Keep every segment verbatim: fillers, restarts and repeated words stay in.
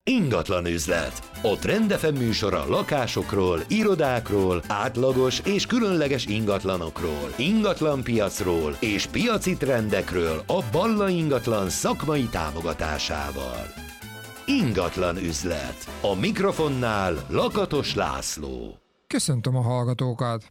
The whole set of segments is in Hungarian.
Ingatlan üzlet. A Trend ef em műsora lakásokról, irodákról, átlagos és különleges ingatlanokról, ingatlanpiacról és piaci trendekről a Balla Ingatlan szakmai támogatásával. Ingatlan üzlet. A mikrofonnál Lakatos László. Köszöntöm a hallgatókat!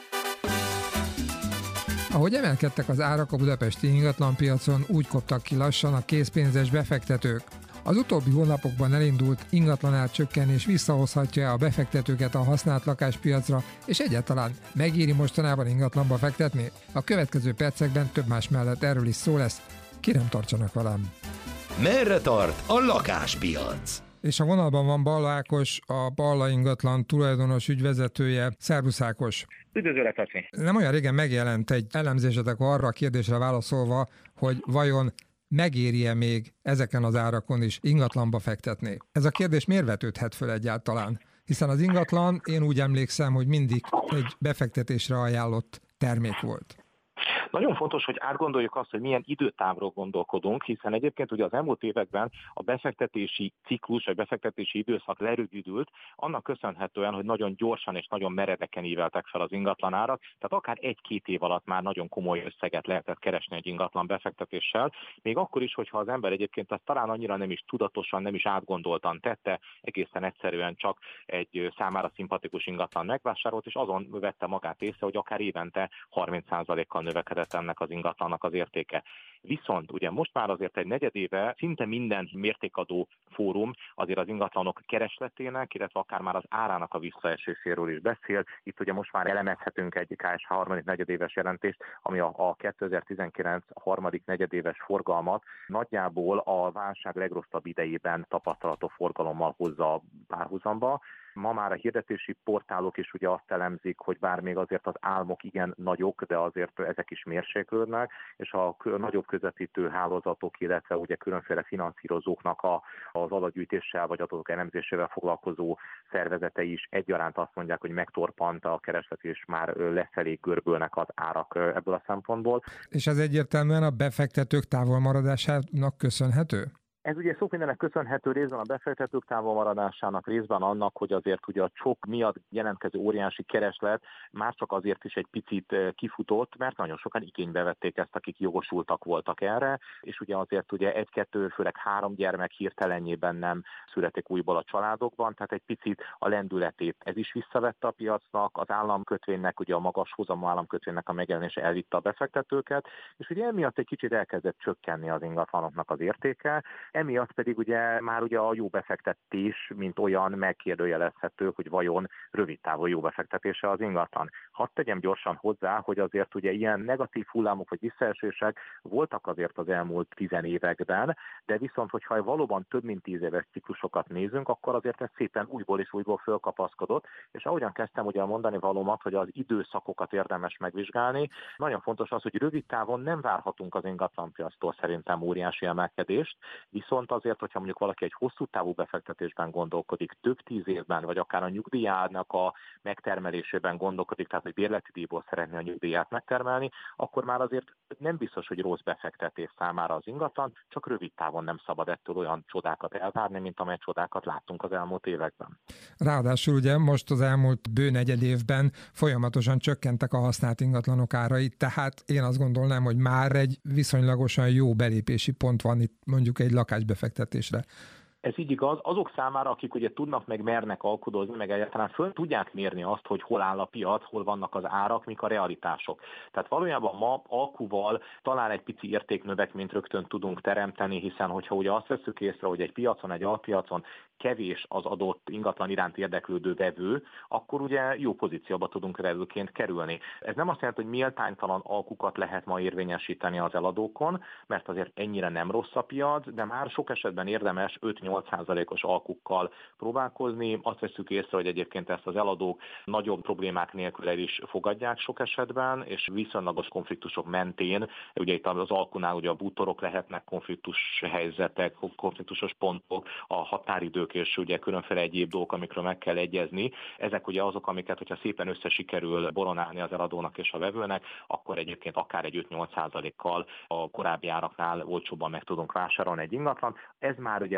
Ahogy emelkedtek az árak a budapesti ingatlanpiacon, úgy koptak ki lassan a készpénzes befektetők. Az utóbbi hónapokban elindult ingatlanár csökkenés visszahozhatja a befektetőket a használt lakáspiacra, és egyáltalán megéri mostanában ingatlanba fektetni? A következő percekben több más mellett erről is szó lesz. Kérem, tartsanak velem! Merre tart a lakáspiac? És a vonalban van Balla Ákos, a Balla Ingatlan tulajdonos ügyvezetője. Szervusz Ákos! Üdvözöllek, Laci! Nem olyan régen megjelent egy elemzésetek arra a kérdésre válaszolva, hogy vajon megéri-e még ezeken az árakon is ingatlanba fektetni? Ez a kérdés miért vetődhet föl egyáltalán? Hiszen az ingatlan, én úgy emlékszem, hogy mindig egy befektetésre ajánlott termék volt. Nagyon fontos, hogy átgondoljuk azt, hogy milyen időtávról gondolkodunk, hiszen egyébként ugye az elmúlt években a befektetési ciklus, vagy befektetési időszak lerövidült, annak köszönhetően, hogy nagyon gyorsan és nagyon meredeken íveltek fel az ingatlanárak, tehát akár egy-két év alatt már nagyon komoly összeget lehetett keresni egy ingatlan befektetéssel, még akkor is, hogyha az ember egyébként ezt talán annyira nem is tudatosan, nem is átgondoltan tette, egészen egyszerűen csak egy számára szimpatikus ingatlan megvásárolt, és azon vette magát észre, hogy akár évente harminc százalékkal növekedett ennek az ingatlannak az értéke. Viszont ugye most már azért egy negyedéve szinte minden mértékadó fórum azért az ingatlanok keresletének, illetve akár már az árának a visszaeséséről is beszél. Itt ugye most már elemezhetünk egy ká es há harmadik negyedéves jelentést, ami a, a kétezer-tizenkilenc harmadik negyedéves forgalmat nagyjából a válság legrosszabb idejében tapasztalható forgalommal hozza párhuzamba. Ma már a hirdetési portálok is ugye azt elemzik, hogy bár még azért az álmok igen nagyok, de azért ezek is mérséklődnek, és a nagyobb közvetítő hálózatok, illetve ugye különféle finanszírozóknak a, az adatgyűjtéssel vagy adatok elemzésével foglalkozó szervezetei is egyaránt azt mondják, hogy megtorpant a kereslet, és már lefelé görbülnek az árak ebből a szempontból. És ez egyértelműen a befektetők távolmaradásának köszönhető? Ez ugye sok mindennek köszönhető, részben a befektetők távolmaradásának, részben annak, hogy azért ugye a csok miatt jelentkező óriási kereslet már csak azért is egy picit kifutott, mert nagyon sokan igénybe vették ezt, akik jogosultak voltak erre, és ugye azért ugye egy-kettő, főleg három gyermek hirtelenjében nem születik újból a családokban, tehát egy picit a lendületét ez is visszavette a piacnak, az államkötvénynek, ugye a magas hozamú államkötvénynek a megjelenése elvitte a befektetőket, és ugye emiatt egy kicsit elkezdett csökkenni az ingatlanoknak az értéke. Emiatt pedig ugye már ugye a jó befektetés, mint olyan megkérdőjelezhető, hogy vajon rövid távú jó befektetése az ingatlan. Hadd tegyem gyorsan hozzá, hogy azért ugye ilyen negatív hullámok vagy visszaesések voltak azért az elmúlt tizen években, de viszont, hogyha valóban több mint tíz éves ciklusokat nézünk, akkor azért ez szépen újból és újból fölkapaszkodott, és ahogyan kezdtem ugye mondani valómat, hogy az időszakokat érdemes megvizsgálni, nagyon fontos az, hogy rövid távon nem várhatunk az ingatlanpiactól szerintem óriási emelkedést, viszont azért, hogyha mondjuk valaki egy hosszú távú befektetésben gondolkodik, több tíz évben, vagy akár a nyugdíjának a megtermelésében gondolkodik, tehát hogy bérleti díjból szeretné a nyugdíját megtermelni, akkor már azért nem biztos, hogy rossz befektetés számára az ingatlan, csak rövid távon nem szabad ettől olyan csodákat elvárni, mint amely csodákat láttunk az elmúlt években. Ráadásul ugye most az elmúlt bő negyed évben folyamatosan csökkentek a használt ingatlanok árai, tehát én azt gondolnám, hogy már egy viszonylagosan jó belépési pont van itt mondjuk egy lakásbefektetésre. Ez így igaz. Azok számára, akik ugye tudnak meg mernek alkudozni, meg egyáltalán föl tudják mérni azt, hogy hol áll a piac, hol vannak az árak, mik a realitások. Tehát valójában ma alkuval talán egy pici értéknövekményt rögtön tudunk teremteni, hiszen hogyha ugye azt veszük észre, hogy egy piacon, egy alpiacon kevés az adott ingatlan iránt érdeklődő vevő, akkor ugye jó pozícióba tudunk vevőként kerülni. Ez nem azt jelenti, hogy méltánytalan alkukat lehet ma érvényesíteni az eladókon, mert azért ennyire nem rossz a piac, de már sok esetben érdemes öt-nyolc százalékos alkukkal próbálkozni. Azt veszük észre, hogy egyébként ezt az eladók nagyobb problémák nélkül el is fogadják sok esetben, és viszonylagos konfliktusok mentén, ugye itt az alkunál ugye a bútorok lehetnek konfliktus helyzetek, konfliktusos pontok, a határidők és ugye különféle egyéb dolgok, amikről meg kell egyezni. Ezek ugye azok, amiket, hogyha szépen össze sikerül boronálni az eladónak és a vevőnek, akkor egyébként akár egy öt-nyolc százalékkal a korábbi áraknál olcsóbban meg tudunk vásárolni egy ingatlan. Ez már ugye lehet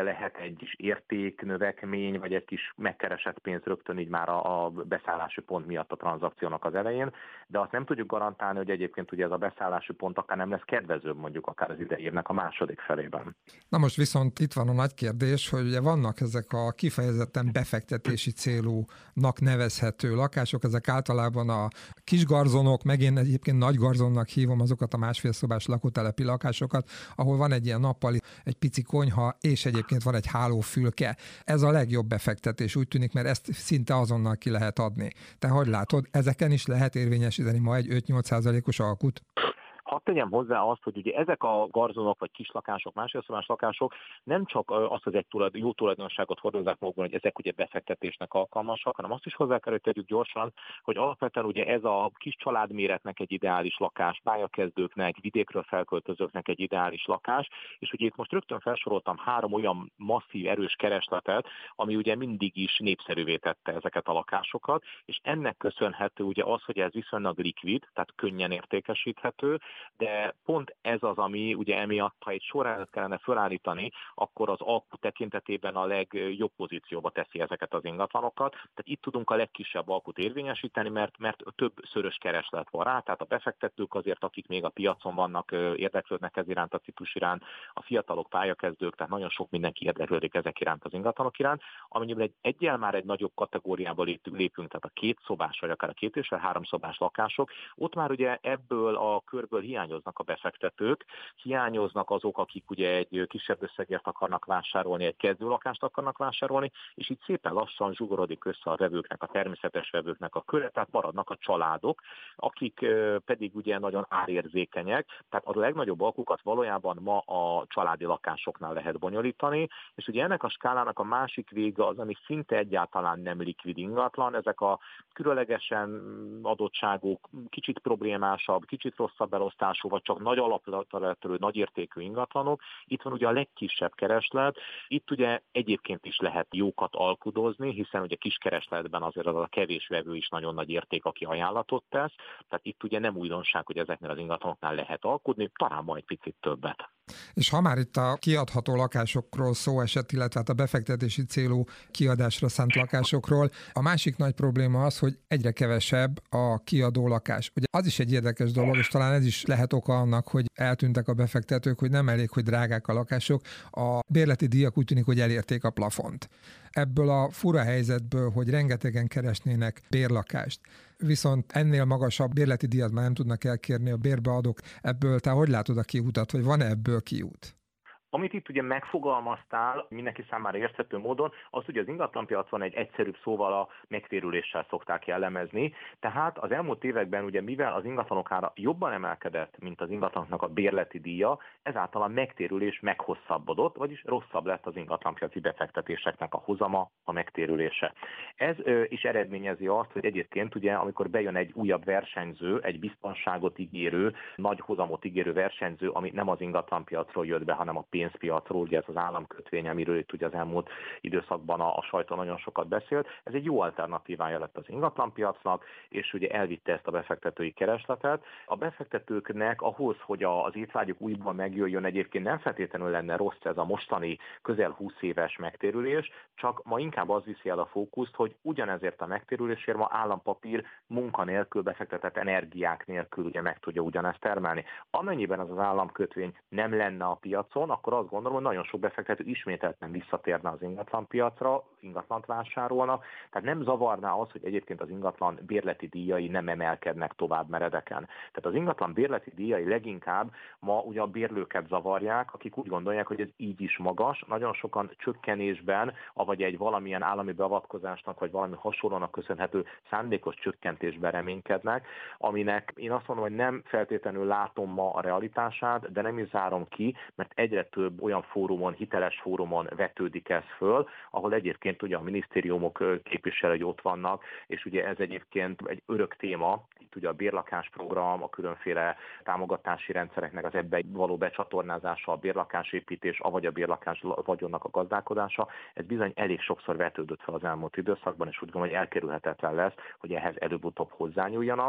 egy kis értéknövekmény, vagy egy kis megkeresett pénz rögtön így már a, a beszállási pont miatt a tranzakciónak az elején, de azt nem tudjuk garantálni, hogy egyébként ugye ez a beszállási pont akár nem lesz kedvezőbb mondjuk akár az idei évnek a második felében. Na most viszont itt van a nagy kérdés, hogy ugye vannak ezek a kifejezetten befektetési célúnak nevezhető lakások, ezek általában a kis garzonok, meg én egyébként nagy garzonnak hívom azokat a másfél szobás lakótelepi lakásokat, ahol van egy ilyen nappali, egy pici konyha, és egyébként van egy hálófülke. Ez a legjobb befektetés, úgy tűnik, mert ezt szinte azonnal ki lehet adni. Te hogy látod, ezeken is lehet érvényesíteni ma egy öt-nyolc százalékos alkut? Hadd tegyem hozzá azt, hogy ugye ezek a garzonok vagy kislakások, másfélszobás lakások nem csak azt az egy tulajdon, jó tulajdonságot hordozzák magukban, hogy ezek ugye befektetésnek alkalmasak, hanem azt is hozzá kell, hogy tegyük gyorsan, hogy alapvetően ugye ez a kis családméretnek egy ideális lakás, pályakezdőknek, vidékről felköltözőknek egy ideális lakás, és ugye itt most rögtön felsoroltam három olyan masszív, erős keresletet, ami ugye mindig is népszerűvé tette ezeket a lakásokat, és ennek köszönhető ugye az, hogy ez viszonylag likvid, tehát könnyen értékesíthető, de pont ez az, ami ugye emiatt, ha egy sorrendet kellene felállítani, akkor az alkú tekintetében a legjobb pozícióba teszi ezeket az ingatlanokat. Tehát itt tudunk a legkisebb alkut érvényesíteni, mert, mert több szörös kereslet van rá, tehát a befektetők azért, akik még a piacon vannak, érdeklődnek ez iránt, a típus iránt, a fiatalok, pályakezdők, tehát nagyon sok mindenki érdeklődik ezek iránt, az ingatlanok iránt. Amennyiben egy egyel már egy nagyobb kategóriába lépünk, tehát a két szobás, vagy akár a két és a három szobás lakások, ott már ugye ebből a körből hiányoznak a befektetők, hiányoznak azok, akik ugye egy kisebb összegért akarnak vásárolni, egy kezdőlakást akarnak vásárolni, és így szépen lassan zsugorodik össze a vevőknek, a természetes vevőknek a köre, tehát maradnak a családok, akik pedig ugye nagyon árérzékenyek, tehát a legnagyobb alkukat valójában ma a családi lakásoknál lehet bonyolítani, és ugye ennek a skálának a másik vége az, ami szinte egyáltalán nem likvid ingatlan, ezek a különlegesen adottságok, kicsit problémásabb, kicsit rosszabb elosztású, vagy csak nagy alapra törő, nagy értékű ingatlanok. Itt van ugye a legkisebb kereslet, itt ugye egyébként is lehet jókat alkudozni, hiszen ugye kiskeresletben azért az a kevés vevő is nagyon nagy érték, aki ajánlatot tesz, tehát itt ugye nem újdonság, hogy ezeknél az ingatlanoknál lehet alkudni, talán majd picit többet. És ha már itt a kiadható lakásokról szó esett, illetve hát a befektetési célú kiadásra szánt lakásokról, a másik nagy probléma az, hogy egyre kevesebb a kiadó lakás. Ugye az is egy érdekes dolog, és talán ez is lehet oka annak, hogy eltűntek a befektetők, hogy nem elég, hogy drágák a lakások, a bérleti díjak úgy tűnik, hogy elérték a plafont. Ebből a fura helyzetből, hogy rengetegen keresnének bérlakást, viszont ennél magasabb bérleti díjat már nem tudnak elkérni a bérbeadók, ebből te hogy látod a kiutat, vagy van-e ebből kiút? Amit itt ugye megfogalmaztál mindenki számára érthető módon, az ugye az ingatlanpiacon egy egyszerűbb szóval a megtérüléssel szokták jellemezni. Tehát az elmúlt években ugye mivel az ingatlanok ára jobban emelkedett, mint az ingatlanoknak a bérleti díja, ezáltal a megtérülés meghosszabbodott, vagyis rosszabb lett az ingatlanpiaci befektetéseknek a hozama, a megtérülése. Ez ö, is eredményezi azt, hogy egyébként ugye amikor bejön egy újabb versenyző, egy biztonságot ígérő, nagy hozamot ígérő versenyző, ami nem az ingatlanpiacról jött be, hanem a pénzpiacról, ugye ez az államkötvény, amiről itt ugye az elmúlt időszakban a, a sajtó nagyon sokat beszélt. Ez egy jó alternatívája lett az ingatlanpiacnak, és ugye elvitte ezt a befektetői keresletet. A befektetőknek ahhoz, hogy az étvágyuk újból megjöjjön, egyébként nem feltétlenül lenne rossz ez a mostani közel húsz éves megtérülés, csak ma inkább az viszi el a fókuszt, hogy ugyanezért a megtérülésért ma állampapír munkanélkül, befektetett energiák nélkül ugye meg tudja ugyanezt termelni. Amennyiben az az államkötvény nem lenne a piacon, akkor azt gondolom, hogy nagyon sok befektető ismételten visszatérne az ingatlanpiacra, ingatlant vásárolna, tehát nem zavarná az, hogy egyébként az ingatlan bérleti díjai nem emelkednek tovább meredeken. Tehát az ingatlan bérleti díjai leginkább ma ugye a bérlőket zavarják, akik úgy gondolják, hogy ez így is magas, nagyon sokan csökkenésben, avagy egy valamilyen állami beavatkozásnak, vagy valami hasonlónak köszönhető szándékos csökkentésben reménykednek, aminek én azt mondom, hogy nem feltétlenül látom ma a realitását, de nem is zárom ki, mert egyre több olyan fórumon, hiteles fórumon vetődik ez föl, ahol egyébként ugye a minisztériumok képviselői ott vannak, és ugye ez egyébként egy örök téma, itt ugye a bérlakásprogram, a különféle támogatási rendszereknek az ebbe való becsatornázása, a bérlakásépítés, avagy a bérlakás vagyonnak a gazdálkodása, ez bizony elég sokszor vetődött fel az elmúlt időszakban, és úgy gondolom, hogy elkerülhetetlen lesz, hogy ehhez előbb-utóbb hozzányúljanak.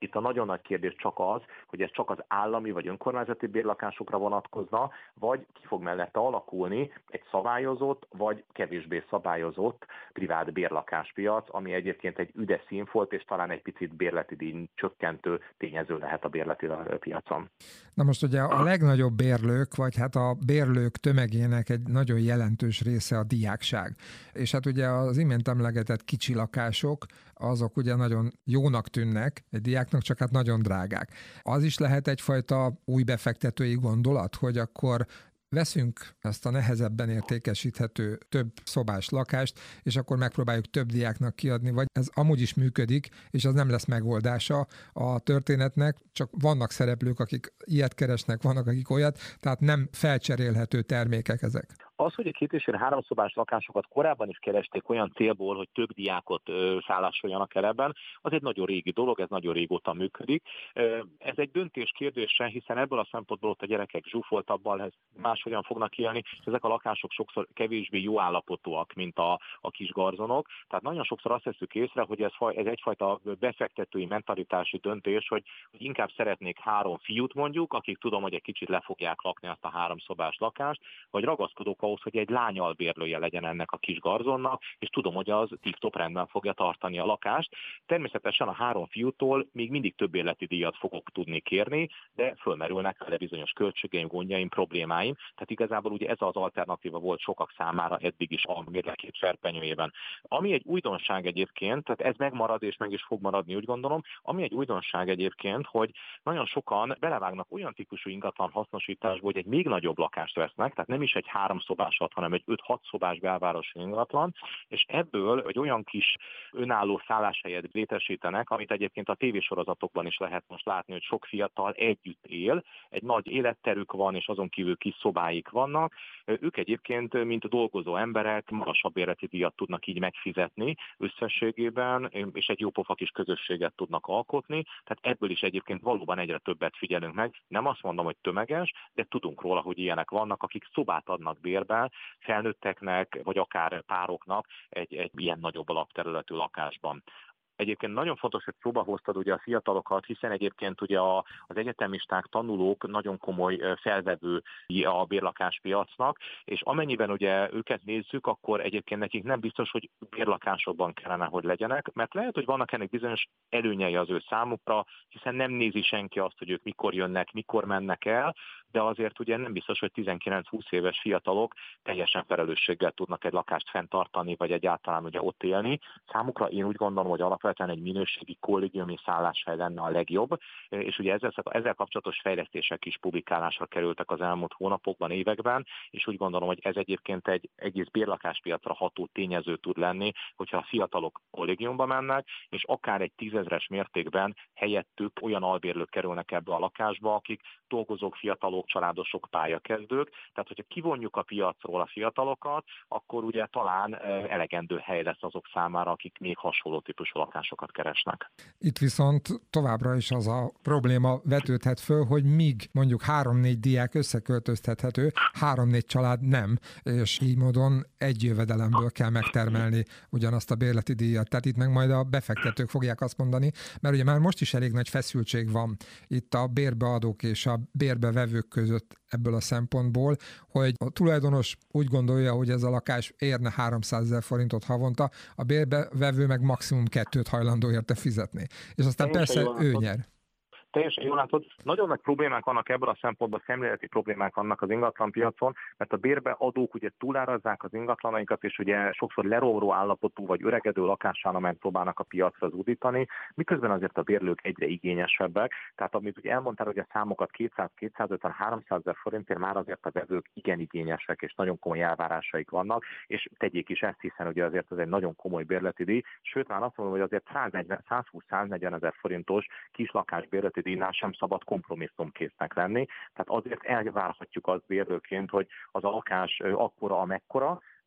Itt a nagyon nagy kérdés csak az, hogy ez csak az állami vagy önkormányzati bérlakásokra vonatkozna, vagy ki fog mellette alakulni egy szabályozott vagy kevésbé szabályozott privát bérlakáspiac, ami egyébként egy üdes színfolt, és talán egy picit bérleti díj csökkentő tényező lehet a bérleti piacon. Na most ugye a legnagyobb bérlők, vagy hát a bérlők tömegének egy nagyon jelentős része a diákság. És hát ugye az imént emlegetett kicsi lakások, azok ugye nagyon jónak tűnnek egy diáknak, csak hát nagyon drágák. Az is lehet egyfajta új befektetői gondolat, hogy akkor veszünk ezt a nehezebben értékesíthető több szobás lakást, és akkor megpróbáljuk több diáknak kiadni, vagy ez amúgy is működik, és az nem lesz megoldása a történetnek, csak vannak szereplők, akik ilyet keresnek, vannak, akik olyat, tehát nem felcserélhető termékek ezek. Az, hogy a két és fél háromszobás lakásokat korábban is keresték olyan célból, hogy több diákot ö, szállásoljanak el ebben, az egy nagyon régi dolog, ez nagyon régóta működik. Ez egy döntés kérdése, hiszen ebből a szempontból ott a gyerekek zsúfoltabban máshogyan fognak élni, és ezek a lakások sokszor kevésbé jó állapotúak, mint a, a kis garzonok. Tehát nagyon sokszor azt veszük észre, hogy ez, ez egyfajta befektetői mentalitási döntés, hogy, hogy inkább szeretnék három fiút mondjuk, akik tudom, hogy egy kicsit le fogják lakni azt a háromszobás lakást, vagy ragaszkodok ahhoz, hogy egy lány albérlője legyen ennek a kis garzonnak, és tudom, hogy az tip-top rendben fogja tartani a lakást. Természetesen a három fiútól még mindig több életi díjat fogok tudni kérni, de fölmerülnek vele bizonyos költségeim, gondjaim, problémáim. Tehát igazából ugye ez az alternatíva volt sokak számára eddig is a mérlekét serpenyőjében. Ami egy újdonság egyébként, tehát ez megmarad és meg is fog maradni, úgy gondolom, ami egy újdonság egyébként, hogy nagyon sokan belevágnak olyan típusú ingatlan hasznosításba, hogy egy még nagyobb lakást vesznek, tehát nem is egy három szobásat, hanem egy öt-hat szobás belvárosi ingatlan, és ebből egy olyan kis önálló szálláshelyet létesítenek, amit egyébként a tévésorozatokban is lehet most látni, hogy sok fiatal együtt él, egy nagy életterük van, és azon kívül kis szobáik vannak. Ők egyébként, mint dolgozó emberek, magasabb bérleti díjat tudnak így megfizetni összességében, és egy jópofa kis közösséget tudnak alkotni, tehát ebből is egyébként valóban egyre többet figyelünk meg. Nem azt mondom, hogy tömeges, de tudunk róla, hogy ilyenek vannak, akik szobát adnak bérbe felnőtteknek, vagy akár pároknak egy, egy ilyen nagyobb alapterületű lakásban. Egyébként nagyon fontos, hogy szóba hoztad ugye a fiatalokat, hiszen egyébként ugye a, az egyetemisták, tanulók nagyon komoly felvevő a bérlakáspiacnak, és amennyiben ugye őket nézzük, akkor egyébként nekik nem biztos, hogy bérlakásokban kellene, hogy legyenek, mert lehet, hogy vannak ennek bizonyos előnyei az ő számukra, hiszen nem nézi senki azt, hogy ők mikor jönnek, mikor mennek el, de azért ugye nem biztos, hogy tizenkilenc-húsz éves fiatalok teljesen felelősséggel tudnak egy lakást fenntartani, vagy egyáltalán ugye ott élni. Számukra én úgy gondolom, hogy alapvetően egy minőségi kollégiumi szálláshely lenne a legjobb, és ugye ezzel, ezzel kapcsolatos fejlesztések is publikálásra kerültek az elmúlt hónapokban, években, és úgy gondolom, hogy ez egyébként egy egész bérlakáspiacra ható tényező tud lenni, hogyha a fiatalok kollégiumba mennek, és akár egy tízezres mértékben helyettük olyan albérlők kerülnek ebbe a lakásba, akik dolgozók, fiatalok, családosok, pályakezdők. Tehát, hogyha kivonjuk a piacról a fiatalokat, akkor ugye talán elegendő hely lesz azok számára, akik még hasonló típusú lakásokat keresnek. Itt viszont továbbra is az a probléma vetődhet föl, hogy míg mondjuk három-négy diák összeköltöztethető, három-négy család nem, és így módon egy jövedelemből kell megtermelni ugyanazt a bérleti díjat. Tehát itt meg majd a befektetők fogják azt mondani, mert ugye már most is elég nagy feszültség van itt a bérbeadók és a bérbevevők között ebből a szempontból, hogy a tulajdonos úgy gondolja, hogy ez a lakás érne háromszázezer forintot havonta, a bérbevevő meg maximum kettőt hajlandó érte fizetni. És aztán persze ő nyer. Teljesen jól látod, nagyon nagy problémák vannak ebből a szempontból, szemléleti problémák vannak az ingatlanpiacon, mert a bérbeadók ugye túlárazzák az ingatlanaikat, és ugye sokszor leromló állapotú vagy öregedő lakásállományt próbálnak a piacra zúdítani, miközben azért a bérlők egyre igényesebbek. Tehát amit ugye elmondtál, hogy a számokat kétszáz-kétszázötven-háromszázezer forintért már azért a vevők igen igényesek, és nagyon komoly elvárásaik vannak, és tegyék is ezt, hiszen ugye azért ez egy nagyon komoly bérleti díj, sőt már azt mondom, hogy azért százhúsz-száznegyven ezer forintos kis lakás bérleti díjnál sem szabad kompromisszumkésznek lenni. Tehát azért elvárhatjuk az bérlőként, hogy az a lakás akkora, amekkora,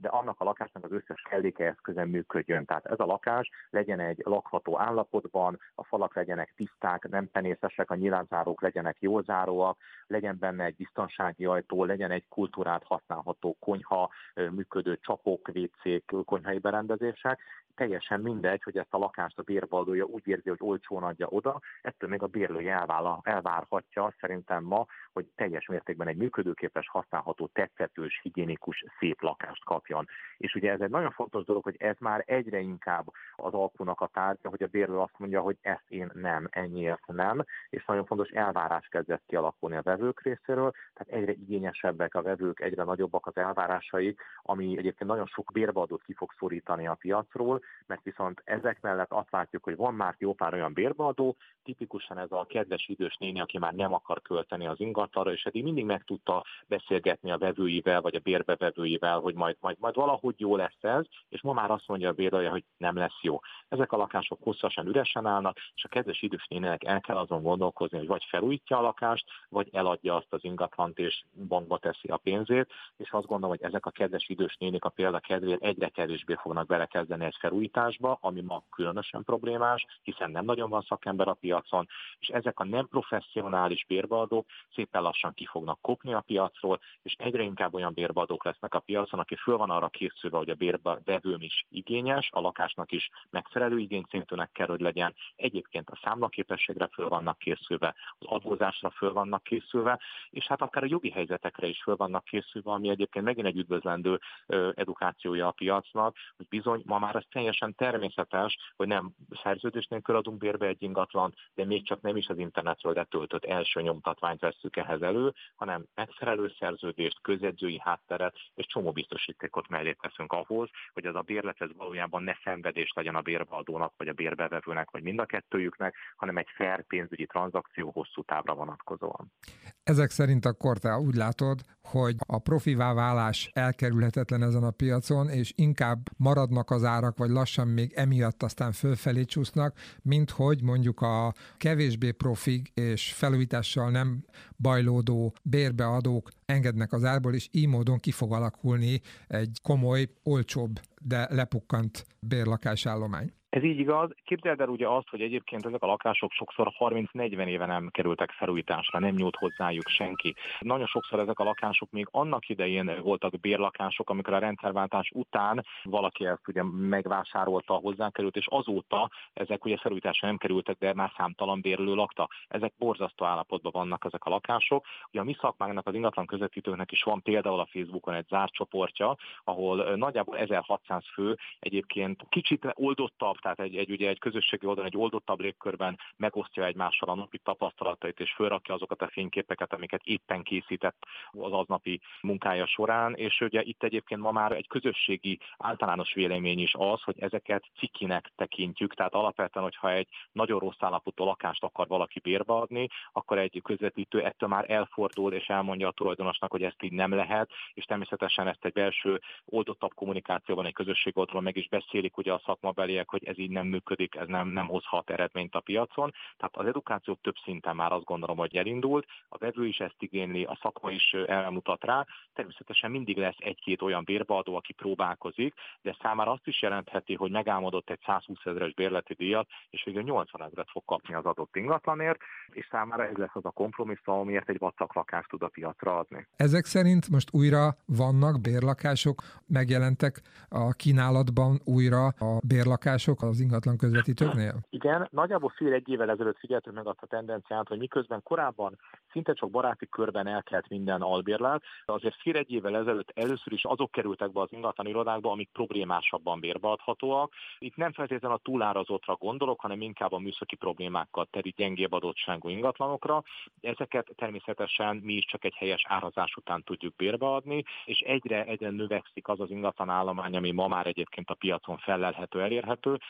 de annak a lakásnak az összes kelléke eszköze működjön. Tehát ez a lakás legyen egy lakható állapotban, a falak legyenek tiszták, nem penészesek, a nyilázárók legyenek jól záróak, legyen benne egy biztonsági ajtó, legyen egy kultúrát használható konyha, működő csapok, vécék, konyhai berendezések. Teljesen mindegy, hogy ezt a lakást a bérbeadója úgy érzi, hogy olcsón adja oda, ettől még a bérlője elvála, elvárhatja szerintem ma, hogy teljes mértékben egy működőképes, használható, tetszetős, higiénikus, szép lakást kapjon. És ugye ez egy nagyon fontos dolog, hogy ez már egyre inkább az alkunak a tárgya, hogy a bérlő azt mondja, hogy ezt én nem, ennyiért nem, és nagyon fontos elvárás kezdett kialakulni a vevők részéről, tehát egyre igényesebbek a vevők, egyre nagyobbak az elvárásaik, ami egyébként nagyon sok bérbeadót ki fog szorítani a piacról, mert viszont ezek mellett azt látjuk, hogy van már jó pár olyan bérbeadó, tipikusan ez a kedves idős néni, aki már nem akar költeni az ingatlanra, és eddig mindig meg tudta beszélgetni a vevőivel, vagy a bérbevevőivel, hogy majd, majd, majd valahogy jó lesz ez, és ma már azt mondja a bérlője, hogy nem lesz jó. Ezek a lakások hosszasan üresen állnak, és a kedves idős néninek el kell azon gondolkozni, hogy vagy felújítja a lakást, vagy eladja azt az ingatlant, és bankba teszi a pénzét, és azt gondolom, hogy ezek a kedves idős nénik a példa kedvéért egyre kevésbé fognak belekezdeni egy felújításba, ami ma különösen problémás, hiszen nem nagyon van szakember a piacon, és ezek a nem professzionális bérbeadók szépen lassan ki fognak kopni a piacról, és egyre inkább olyan bérbeadók lesznek a piacon, aki föl van arra készülve, hogy a bérbevőm is igényes, a lakásnak is megfelelő igényszintűnek kell, hogy legyen. Egyébként a számlaképességre föl vannak készülve, az adózásra föl vannak készülve, és hát akár a jogi helyzetekre is föl vannak készülve, ami egyébként megint egy üdvözlendő edukációja a piacnak, hogy bizony ma már ez teljesen természetes, hogy nem szerződés nélkül adunk bérbe egy ingatlan, de még csak nem is az internetről letöltött első nyomtatványt vesszük ehhez elő, hanem megfelelő szerződést, közjegyzői hátteret és csomó biztosítékot mellé teszünk ahhoz, hogy az a bérlet ez valójában ne szenvedés legyen a bérbeadónak, vagy a bérbevevőnek, vagy mind a kettőjüknek, hanem egy fair pénzügyi tranzakció hosszú távra vonatkozóan. Ezek szerint akkor te úgy látod, hogy a profivá válás elkerülhetetlen ezen a piacon, és inkább maradnak az árak, vagy lassan még emiatt aztán fölfelé csúsznak, mint hogy mondjuk a kevésbé profig és felújítással nem bajlódó bérbeadók engednek az árból, és így módon ki fog alakulni egy komoly, olcsóbb, de lepukkant bérlakásállomány. Ez így igaz. Képzeld el ugye azt, hogy egyébként ezek a lakások sokszor harminc-negyven éve nem kerültek felújításra, nem nyújt hozzájuk senki. Nagyon sokszor ezek a lakások még annak idején voltak bérlakások, amikor a rendszerváltás után valaki ezt ugye megvásárolta, hozzákerült, és azóta ezek ugye felújításra nem kerültek, de már számtalan bérlő lakta. Ezek borzasztó állapotban vannak ezek a lakások. Ugye a mi szakmánknak, az ingatlan közvetítőknek is van például a Facebookon egy zárt csoportja, ahol nagyjából ezerhatszáz fő egyébként kicsit oldottabb, tehát egy, egy, ugye egy közösségi oldalon egy oldottabb légkörben megosztja egymással a napi tapasztalatait, és fölrakja azokat a fényképeket, amiket éppen készített az aznapi munkája során, és ugye itt egyébként ma már egy közösségi általános vélemény is az, hogy ezeket cikinek tekintjük, tehát alapvetően, hogyha egy nagyon rossz állapotú lakást akar valaki bérbeadni, akkor egy közvetítő ettől már elfordul, és elmondja a tulajdonosnak, hogy ezt így nem lehet, és természetesen ezt egy belső oldottabb kommunikációban, egy közösségi oldalon meg is beszélik ugye a szakmabeliek, hogy ez így nem működik, ez nem, nem hozhat eredményt a piacon. Tehát az edukáció több szinten már azt gondolom, hogy elindult, a vevő is ezt igényli, a szakma is elmutat rá. Természetesen mindig lesz egy-két olyan bérbeadó, aki próbálkozik, de számára azt is jelentheti, hogy megálmodott egy százhúsz ezeres bérleti díjat, és végül nyolcvan ezeret fog kapni az adott ingatlanért, és számára ez lesz az a kompromisszum, amiért egy vacak lakást tud a piacra adni. Ezek szerint most újra vannak bérlakások, megjelentek a kínálatban újra a bérlakások az ingatlan közvetítőknél? Igen, nagyjából fél egy évvel ezelőtt figyeltük meg azt a tendenciát, hogy miközben korábban szinte csak baráti körben elkelt minden albérlet, azért fél egy évvel ezelőtt először is azok kerültek be az ingatlan irodákba, amik problémásabban bérbeadhatóak. Itt nem feltétlenül a túlárazottra gondolok, hanem inkább a műszaki problémákkal teli gyengébb adottságú ingatlanokra. Ezeket természetesen mi is csak egy helyes árazás után tudjuk bérbeadni, és egyre, egyre növekszik az az ingatlan állomány, ami ma már egyébként a piacon fellelhető, elérhető,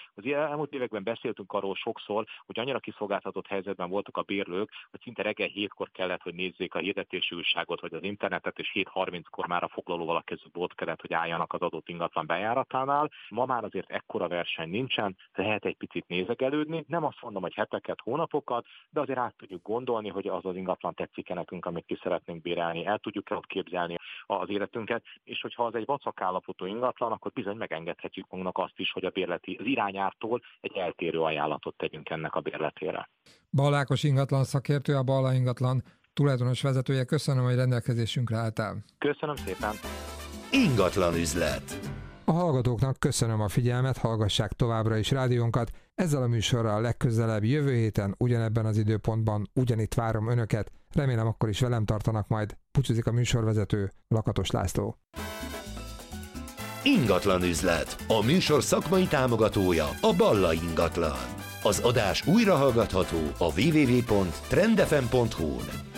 Az elmúlt években beszéltünk arról sokszor, hogy annyira kiszolgáltatott helyzetben voltak a bérlők, hogy szinte reggel hétkor kellett, hogy nézzék a hirdetési újságot vagy az internetet, és hét harminckor már a foglalóval a kezükbe ott kellett, hogy álljanak az adott ingatlan bejáratánál. Ma már azért ekkora verseny nincsen, lehet egy picit nézegelődni. Nem azt mondom, hogy heteket, hónapokat, de azért át tudjuk gondolni, hogy az az ingatlan tetszik-e nekünk, amit ki szeretnénk bérelni, el tudjuk-e ott képzelni az életünket, és hogyha az egy vacak állapotú ingatlan, akkor bizony megengedhetjük magunknak azt is, hogy a bérleti az irányártól egy eltérő ajánlatot tegyünk ennek a bérletére. Balla Ákos ingatlan szakértő, a Balla ingatlan tulajdonos vezetője. Köszönöm, hogy rendelkezésünkre álltál. Köszönöm szépen. Ingatlan üzlet. A hallgatóknak köszönöm a figyelmet, hallgassák továbbra is rádiónkat. Ezzel a műsorral legközelebb jövő héten, ugyanebben az időpontban, ugyanitt várom önöket. Remélem akkor is velem tartanak majd. Búcsúzik a műsorvezető, Lakatos László. Ingatlan üzlet. A műsor szakmai támogatója a Balla Ingatlan. Az adás újrahallgatható a double-u double-u double-u pont trend f m pont h u-n.